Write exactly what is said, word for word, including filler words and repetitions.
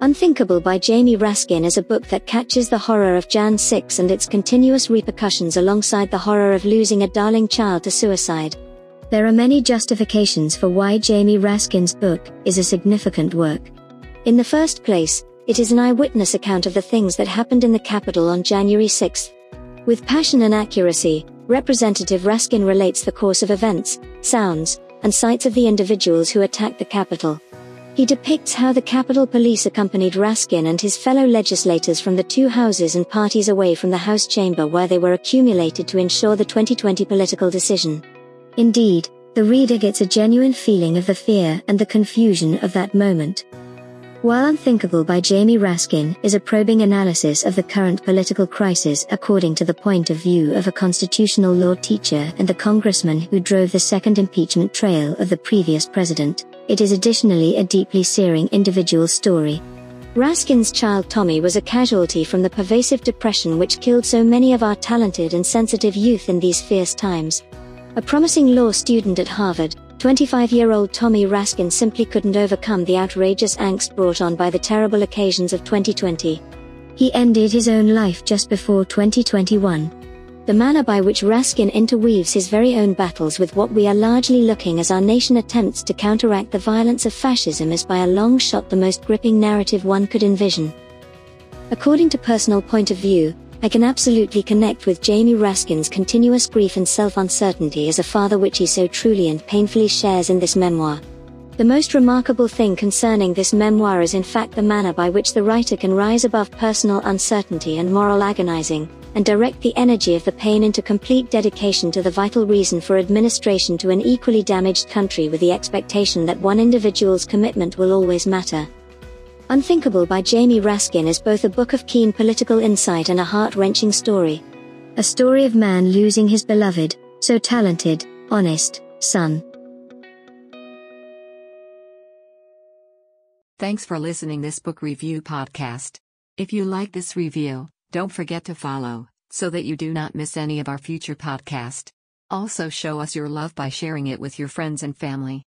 Unthinkable by Jamie Raskin is a book that catches the horror of January sixth and its continuous repercussions alongside the horror of losing a darling child to suicide. There are many justifications for why Jamie Raskin's book is a significant work. In the first place, it is an eyewitness account of the things that happened in the Capitol on January sixth. With passion and accuracy, Representative Raskin relates the course of events, sounds, and sights of the individuals who attacked the Capitol. He depicts how the Capitol Police accompanied Raskin and his fellow legislators from the two houses and parties away from the House chamber where they were accumulated to ensure the twenty twenty political decision. Indeed, the reader gets a genuine feeling of the fear and the confusion of that moment. While Unthinkable by Jamie Raskin is a probing analysis of the current political crisis according to the point of view of a constitutional law teacher and the congressman who drove the second impeachment trail of the previous president, it is additionally a deeply searing individual story. Raskin's child Tommy was a casualty from the pervasive depression which killed so many of our talented and sensitive youth in these fierce times. A promising law student at Harvard, twenty-five-year-old Tommy Raskin simply couldn't overcome the outrageous angst brought on by the terrible occasions of twenty twenty. He ended his own life just before twenty twenty-one. The manner by which Raskin interweaves his very own battles with what we are largely looking as our nation attempts to counteract the violence of fascism is by a long shot the most gripping narrative one could envision. According to personal point of view, I can absolutely connect with Jamie Raskin's continuous grief and self-uncertainty as a father which he so truly and painfully shares in this memoir. The most remarkable thing concerning this memoir is in fact the manner by which the writer can rise above personal uncertainty and moral agonizing, and direct the energy of the pain into complete dedication to the vital reason for administration to an equally damaged country with the expectation that one individual's commitment will always matter. Unthinkable by Jamie Raskin is both a book of keen political insight and a heart-wrenching story. A story of man losing his beloved, so talented, honest, son. Thanks for listening this book review podcast. If you like this review, don't forget to follow, so that you do not miss any of our future podcast. Also show us your love by sharing it with your friends and family.